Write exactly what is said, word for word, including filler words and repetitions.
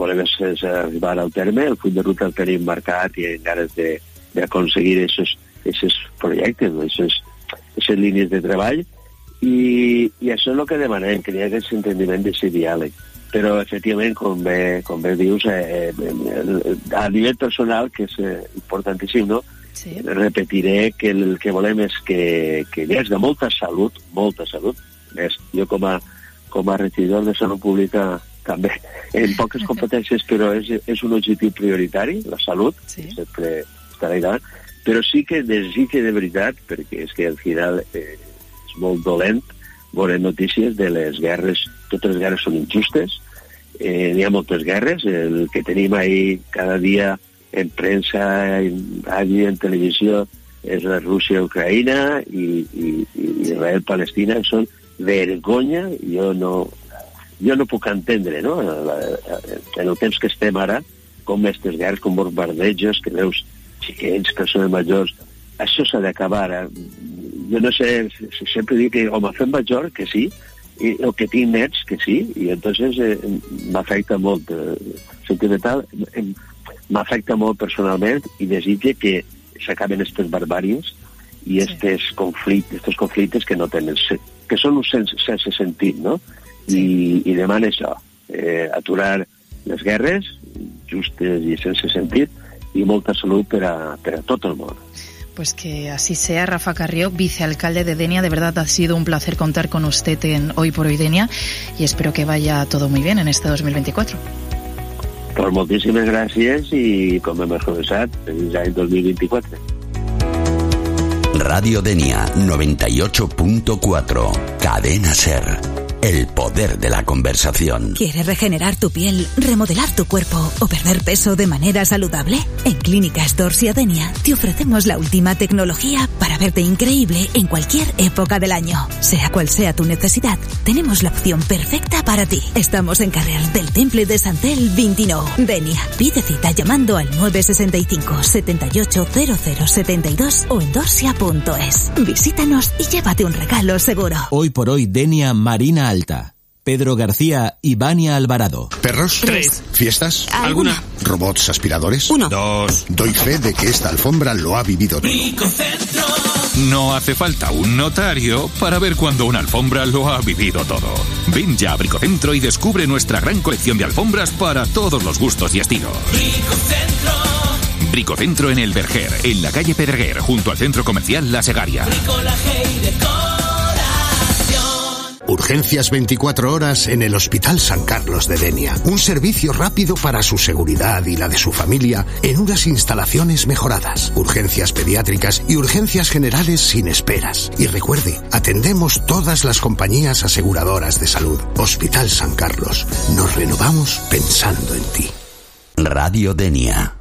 volem és, és arribar al terme, el full de ruta el tenim marcat i hem ganes d'aconseguir aquests projectes, aquestes línies de treball, i, i això és el que demanem, que hi ha aquest entendiment d'aquest diàleg. Però, efectivament, com bé, com bé dius, eh, eh, a nivell personal, que és eh, importantíssim, no? Sí. Repetiré que el que volem és que, que hi hagi molta salut, molta salut. Més, jo com a, com a regidor de Salut Pública també, en poques competències, però és, és un objectiu prioritari, la salut, sí. Sempre estarà allà, però sí que desitge de veritat, perquè és que al final eh, és molt dolent veure notícies de les guerres. Totes les guerres són injustes, eh, hi ha moltes guerres, el que tenim ahí cada dia en premsa, en ràdio, en televisió, és la Rússia-Ucraïna i, i, i Israel-Palestina, són vergonya. Jo no, jo no puc entendre, no?, en el temps que estem ara, com aquestes guerres, com bombardejos, que veus xiquets, persones majors, això s'ha d'acabar. Jo no sé, sempre dic que o me fem major, que sí, i, o que tinc nets, que sí, i entonces eh, m'afecta molt eh, sentimental, eh, m'afecta molt personalment i desitge que s'acaben aquestes barbàries i aquests sí. conflictes, estos conflictes que no tenen, que són sense, sense sentit, no? Sí. I, i demana això, eh, aturar les guerres justes i sense sentit i molta salut per a, per a tot el món. Pues que así sea. Rafa Carrió, vicealcalde de Denia, de verdad ha sido un placer contar con usted en Hoy por Hoy Denia y espero que vaya todo muy bien en este dos mil veinticuatro. Pues moltíssimes gràcies i com hem expressat, fins l'any dos mil veinticuatro. Radio Denia noventa y ocho punto cuatro, Cadena SER. El poder de la conversación. ¿Quieres regenerar tu piel, remodelar tu cuerpo o perder peso de manera saludable? En Clínicas Dorsia Denia te ofrecemos la última tecnología para verte increíble en cualquier época del año. Sea cual sea tu necesidad, tenemos la opción perfecta para ti. Estamos en carrer del Temple de Santel veintinueve. Denia. Pide cita llamando al nueve seis cinco, setenta y ocho, cero cero setenta y dos o en dorsia punto es. Visítanos y llévate un regalo seguro. Hoy por Hoy Denia Marina Alta. Pedro García y Vania Alvarado. ¿Perros? Tres. ¿Fiestas? ¿Alguna? ¿Robots aspiradores? Uno. Dos. Doy fe de que esta alfombra lo ha vivido todo. Bricocentro. No hace falta un notario para ver cuando una alfombra lo ha vivido todo. Ven ya a Bricocentro y descubre nuestra gran colección de alfombras para todos los gustos y estilos. Bricocentro. Bricocentro en El Verger, en la calle Pedreguer, junto al centro comercial La Segaria. Bricolaje y decoración. Urgencias veinticuatro horas en el Hospital San Carlos de Denia. Un servicio rápido para su seguridad y la de su familia en unas instalaciones mejoradas. Urgencias pediátricas y urgencias generales sin esperas. Y recuerde, atendemos todas las compañías aseguradoras de salud. Hospital San Carlos. Nos renovamos pensando en ti. Radio Denia.